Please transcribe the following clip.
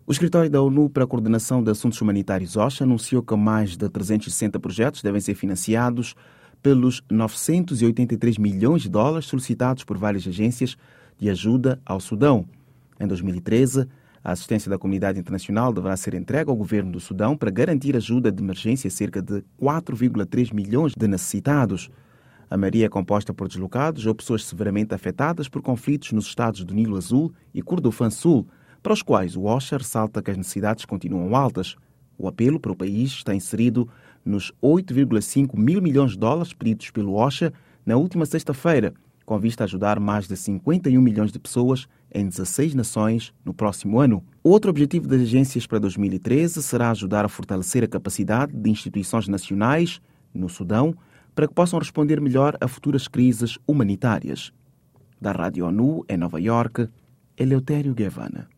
O Escritório da ONU para a Coordenação de Assuntos Humanitários, OCHA, anunciou que mais de 360 projetos devem ser financiados pelos 983 milhões de dólares solicitados por várias agências de ajuda ao Sudão. Em 2013, a assistência da comunidade internacional deverá ser entregue ao governo do Sudão para garantir ajuda de emergência a cerca de 4,3 milhões de necessitados. A maioria é composta por deslocados ou pessoas severamente afetadas por conflitos nos estados do Nilo Azul e Kordofã Sul, para os quais o OCHA ressalta que as necessidades continuam altas. O apelo para o país está inserido nos 8,5 mil milhões de dólares pedidos pelo OCHA na última sexta-feira, com vista a ajudar mais de 51 milhões de pessoas em 16 nações no próximo ano. Outro objetivo das agências para 2013 será ajudar a fortalecer a capacidade de instituições nacionais no Sudão para que possam responder melhor a futuras crises humanitárias. Da Rádio ONU, em Nova Iorque, Eleutério Guevara.